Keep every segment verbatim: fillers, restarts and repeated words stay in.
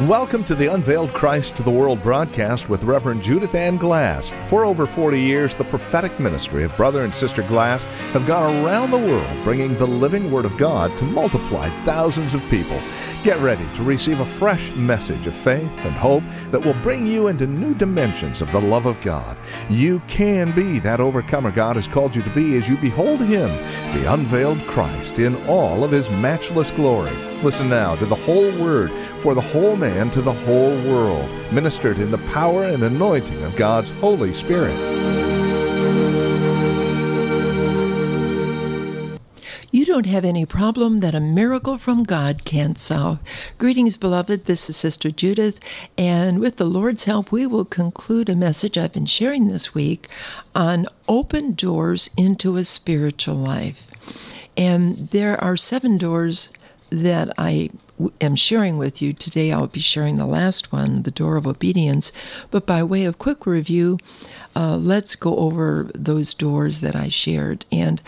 Welcome to the Unveiled Christ to the World broadcast with Reverend Judith Ann Glass. For over forty years, the prophetic ministry of Brother and Sister Glass have gone around the world bringing the living Word of God to multiply thousands of people. Get ready to receive a fresh message of faith and hope that will bring you into new dimensions of the love of God. You can be that overcomer God has called you to be as you behold Him, the unveiled Christ, in all of His matchless glory. Listen now to the whole Word for the whole man to the whole world, ministered in the power and anointing of God's Holy Spirit. You don't have any problem that a miracle from God can't solve. Greetings, beloved. This is Sister Judith, and with the Lord's help, we will conclude a message I've been sharing this week on open doors into a spiritual life. And there are seven doors that I am sharing with you today. I'll be sharing the last one, the door of obedience. But by way of quick review, uh, let's go over those doors that I shared. And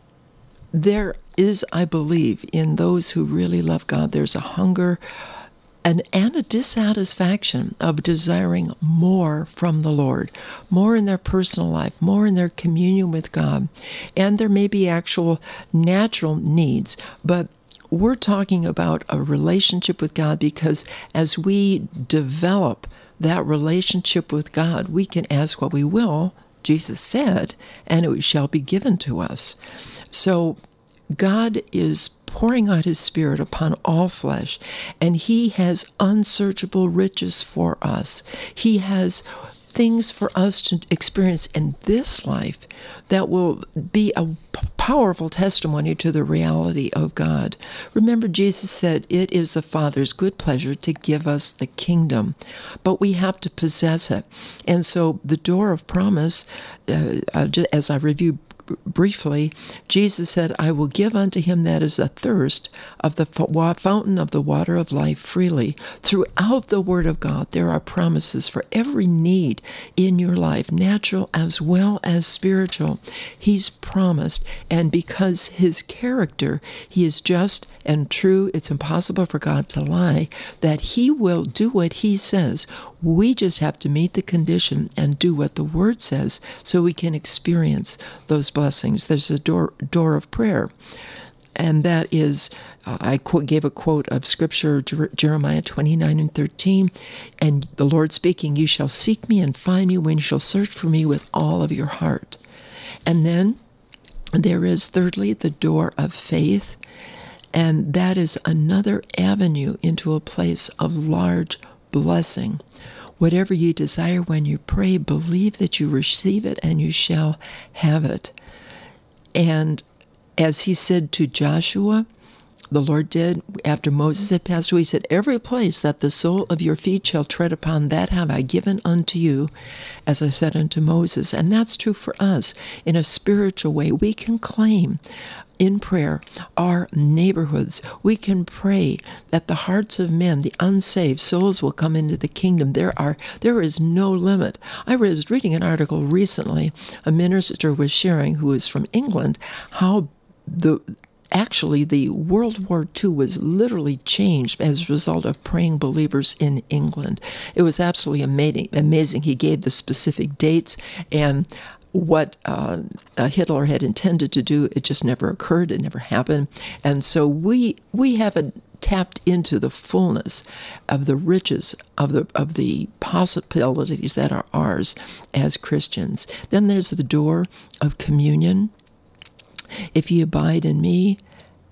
there is, I believe, in those who really love God, there's a hunger and, and a dissatisfaction of desiring more from the Lord, more in their personal life, more in their communion with God. And there may be actual natural needs, but we're talking about a relationship with God, because as we develop that relationship with God, we can ask what we will, Jesus said, and it shall be given to us. So God is pouring out His Spirit upon all flesh, and He has unsearchable riches for us. He has things for us to experience in this life that will be a powerful testimony to the reality of God. Remember, Jesus said, it is the Father's good pleasure to give us the kingdom, but we have to possess it. And so the door of promise, uh, as I review briefly, Jesus said, I will give unto him that is athirst of the fountain of the water of life freely. Throughout the Word of God, there are promises for every need in your life, natural as well as spiritual. He's promised, and because His character, He is just and true, it's impossible for God to lie, that He will do what He says. We just have to meet the condition and do what the Word says so we can experience those blessings. There's a door door of prayer, and that is, uh, I quote, gave a quote of Scripture, Jer- Jeremiah twenty-nine and thirteen, and the Lord speaking, you shall seek me and find me when you shall search for me with all of your heart. And then there is, thirdly, the door of faith, and that is another avenue into a place of large blessing. Whatever you desire when you pray, believe that you receive it and you shall have it. And as He said to Joshua, the Lord did, after Moses had passed away, He said, every place that the sole of your feet shall tread upon, that have I given unto you, as I said unto Moses. And that's true for us. In a spiritual way, we can claim in prayer our neighborhoods. We can pray that the hearts of men, the unsaved souls, will come into the kingdom. There are there is no limit. I was reading an article recently, a minister was sharing, who is from England, how the Actually, the World War Two was literally changed as a result of praying believers in England. It was absolutely amazing. Amazing. He gave the specific dates and what uh, Hitler had intended to do. It just never occurred. It never happened. And so we we haven't tapped into the fullness of the riches of the of the possibilities that are ours as Christians. Then there's the door of communion. If ye abide in me,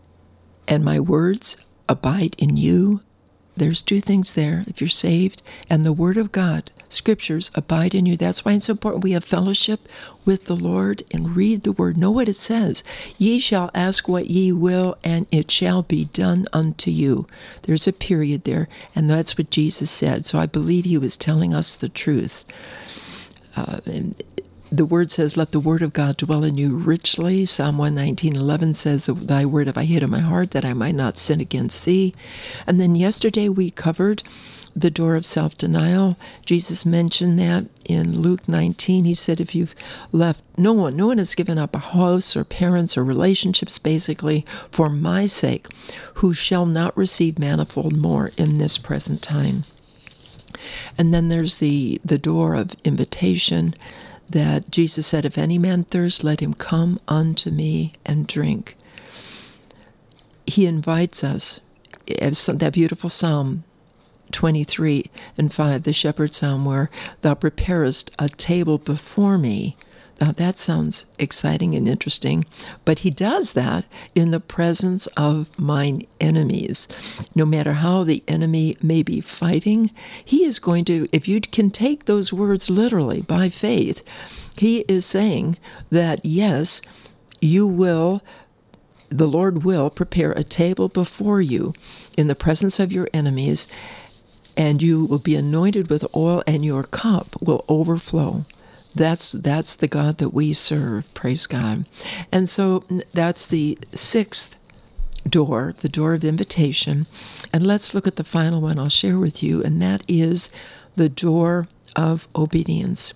and my words abide in you, there's two things there. If you're saved, and the Word of God, Scriptures, abide in you. That's why it's important we have fellowship with the Lord and read the Word. Know what it says. Ye shall ask what ye will, and it shall be done unto you. There's a period there, and that's what Jesus said. So I believe He was telling us the truth. Uh, and The Word says, let the Word of God dwell in you richly. Psalm one nineteen eleven says, thy word have I hid in my heart, that I might not sin against thee. And then yesterday we covered the door of self-denial. Jesus mentioned that in Luke nineteen. He said, if you've left, no one, no one has given up a house or parents or relationships, basically, for my sake, who shall not receive manifold more in this present time. And then there's the, the door of invitation that Jesus said, if any man thirst, let him come unto me and drink. He invites us, as that beautiful Psalm twenty-three and five, the shepherd psalm, where thou preparest a table before me. Now that sounds exciting and interesting, but he does that in the presence of mine enemies. No matter how the enemy may be fighting, he is going to, if you can take those words literally by faith, he is saying that yes, you will, the Lord will prepare a table before you in the presence of your enemies, and you will be anointed with oil, and your cup will overflow. That's that's the God that we serve, praise God. And so that's the sixth door, the door of invitation. And let's look at the final one I'll share with you, and that is the door of obedience.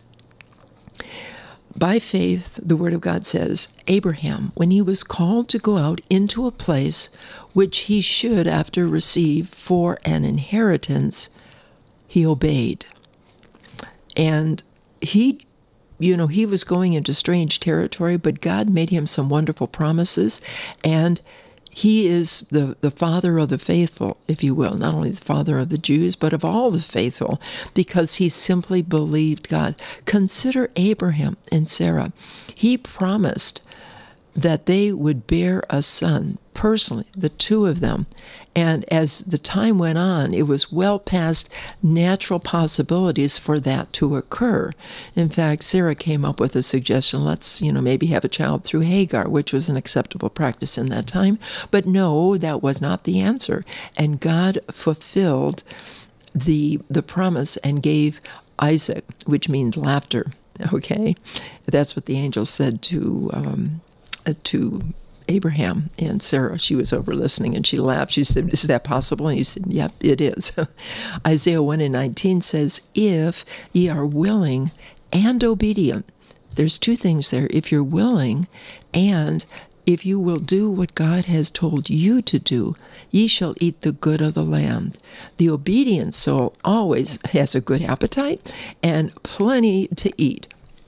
By faith, the Word of God says, Abraham, when he was called to go out into a place which he should after receive for an inheritance, he obeyed. And he You know, he was going into strange territory, but God made him some wonderful promises, and he is the, the father of the faithful, if you will, not only the father of the Jews, but of all the faithful, because he simply believed God. Consider Abraham and Sarah. He promised that they would bear a son, personally, the two of them. And as the time went on, it was well past natural possibilities for that to occur. In fact, Sarah came up with a suggestion, let's, you know, maybe have a child through Hagar, which was an acceptable practice in that time. But no, that was not the answer. And God fulfilled the the promise and gave Isaac, which means laughter. Okay? That's what the angel said to um, to Abraham and Sarah. She was over listening, and she laughed. She said, is that possible? And he said, yep, it is. Isaiah one and nineteen says, if ye are willing and obedient. There's two things there. If you're willing, and if you will do what God has told you to do, ye shall eat the good of the land. The obedient soul always has a good appetite and plenty to eat.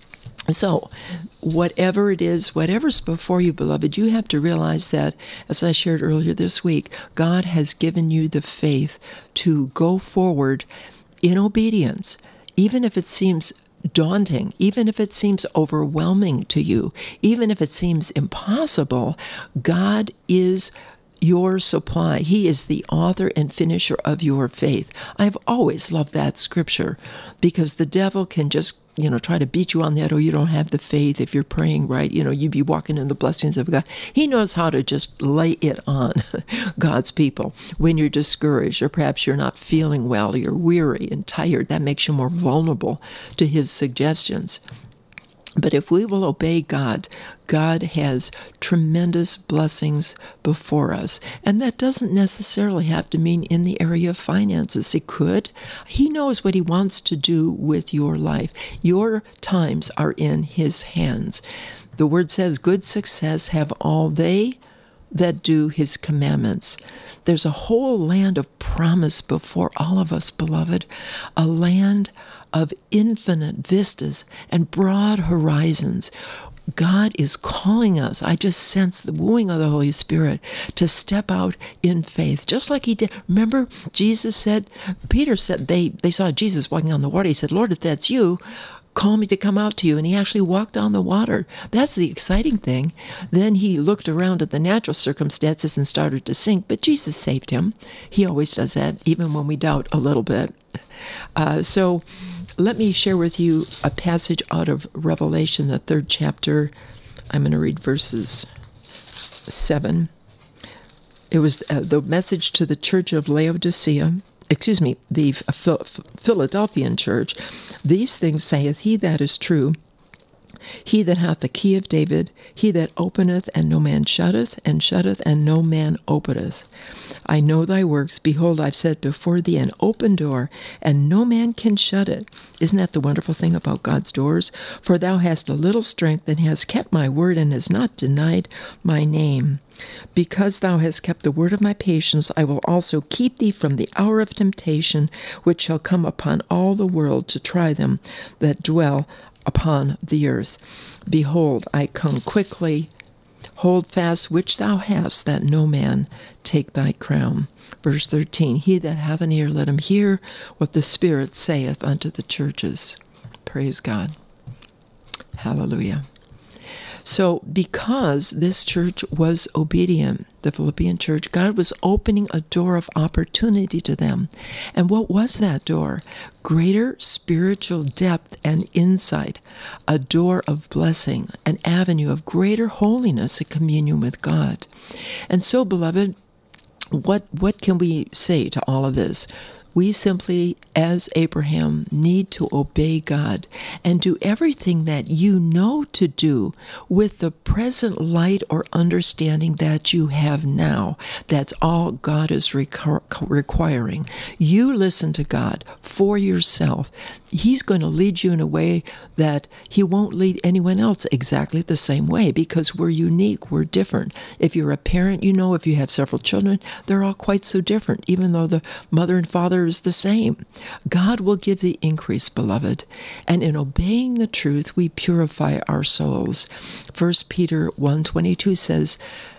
So, whatever it is, whatever's before you, beloved, you have to realize that, as I shared earlier this week, God has given you the faith to go forward in obedience, even if it seems daunting, even if it seems overwhelming to you, even if it seems impossible. God is your supply. He is the author and finisher of your faith. I've always loved that scripture, because the devil can just, you know, try to beat you on that. Oh, you don't have the faith if you're praying right. You know, you'd be walking in the blessings of God. He knows how to just lay it on God's people. When you're discouraged, or perhaps you're not feeling well, you're weary and tired, that makes you more vulnerable to his suggestions. But if we will obey God, God has tremendous blessings before us. And that doesn't necessarily have to mean in the area of finances. It could. He knows what he wants to do with your life. Your times are in his hands. The word says, good success have all they that do his commandments. There's a whole land of promise before all of us, beloved. A land of infinite vistas and broad horizons. God is calling us. I just sense the wooing of the Holy Spirit to step out in faith, just like he did. Remember, Jesus said, Peter said, they, they saw Jesus walking on the water. He said, Lord, if that's you, call me to come out to you. And he actually walked on the water. That's the exciting thing. Then he looked around at the natural circumstances and started to sink, but Jesus saved him. He always does that, even when we doubt a little bit. Uh, so let me share with you a passage out of Revelation, the third chapter. I'm going to read verses seven. It was uh, the message to the church of Laodicea, excuse me, the Phil- Philadelphian church. These things saith he that is true, He that hath the key of David, he that openeth, and no man shutteth, and shutteth, and no man openeth. I know thy works. Behold, I've set before thee an open door, and no man can shut it. Isn't that the wonderful thing about God's doors? For thou hast a little strength, and hast kept my word, and hast not denied my name. Because thou hast kept the word of my patience, I will also keep thee from the hour of temptation, which shall come upon all the world to try them that dwell upon the earth. Behold, I come quickly. Hold fast which thou hast, that no man take thy crown. Verse thirteen, he that hath an ear, let him hear what the Spirit saith unto the churches. Praise God. Hallelujah. So because this church was obedient, the Philippian church, God was opening a door of opportunity to them. And what was that door? Greater spiritual depth and insight, a door of blessing, an avenue of greater holiness and communion with God. And so, beloved, what, what can we say to all of this? We simply, as Abraham, need to obey God and do everything that you know to do with the present light or understanding that you have now. That's all God is requ- requiring. You listen to God for yourself. He's going to lead you in a way that he won't lead anyone else exactly the same way, because we're unique, we're different. If you're a parent, you know, if you have several children, they're all quite so different, even though the mother and father is the same. God will give the increase, beloved, and in obeying the truth, we purify our souls. First Peter one twenty-two says,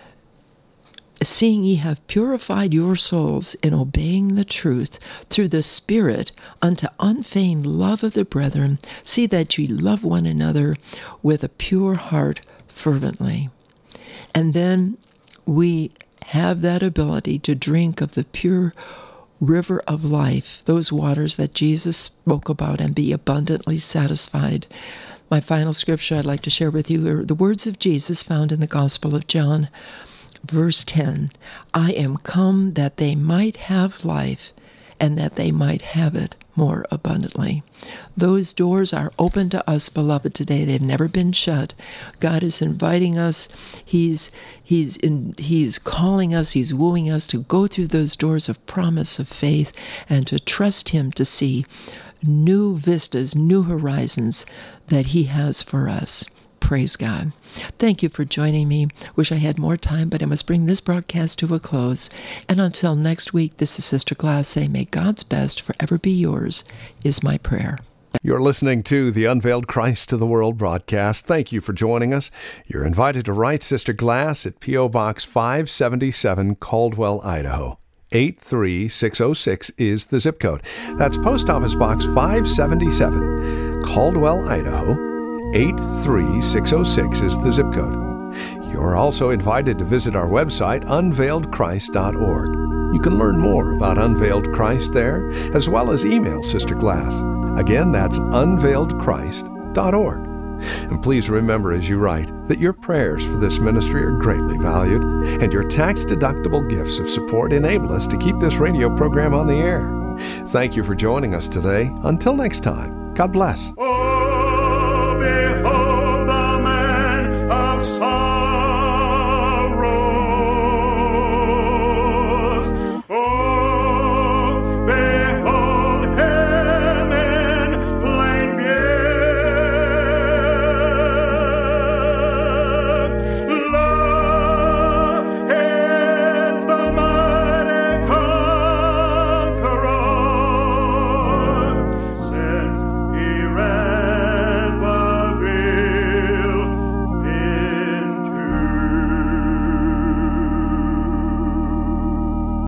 seeing ye have purified your souls in obeying the truth through the Spirit unto unfeigned love of the brethren, see that ye love one another with a pure heart fervently. And then we have that ability to drink of the pure river of life, those waters that Jesus spoke about, and be abundantly satisfied. My final scripture I'd like to share with you are the words of Jesus found in the Gospel of John. Verse ten, I am come that they might have life, and that they might have it more abundantly. Those doors are open to us, beloved, today. They've never been shut. God is inviting us. He's He's in, He's calling us. He's wooing us to go through those doors of promise, of faith, and to trust Him to see new vistas, new horizons that He has for us. Praise God. Thank you for joining me. Wish I had more time, but I must bring this broadcast to a close. And until next week, this is Sister Glass saying, may God's best forever be yours, is my prayer. You're listening to the Unveiled Christ to the World broadcast. Thank you for joining us. You're invited to write Sister Glass at P O. Box five seventy-seven, Caldwell, Idaho. eight three six oh six is the zip code. That's Post Office Box five seventy-seven, Caldwell, Idaho. eight three six oh six is the zip code. You're also invited to visit our website, unveiled christ dot org. You can learn more about Unveiled Christ there, as well as email Sister Glass. Again, that's unveiled christ dot org. And please remember as you write that your prayers for this ministry are greatly valued, and your tax-deductible gifts of support enable us to keep this radio program on the air. Thank you for joining us today. Until next time, God bless.